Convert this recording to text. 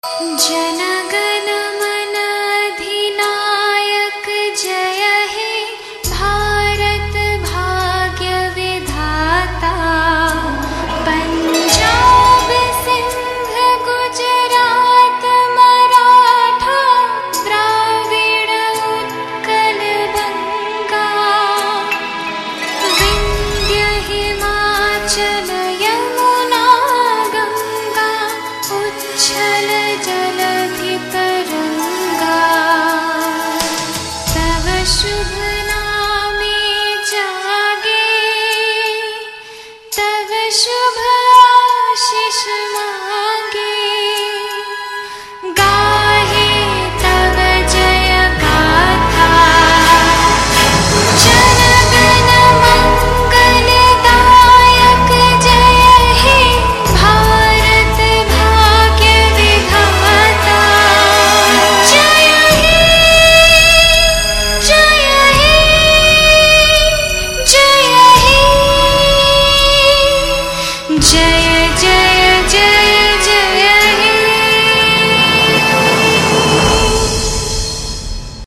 जनगण मन अधिनायक जय हे भारत भाग्य विधाता। पंजाब सिंध गुजरात मराठा द्राविड़ उत्कल बंगा। विंध्य हिमाचल यमुना गंगा उच्छल जल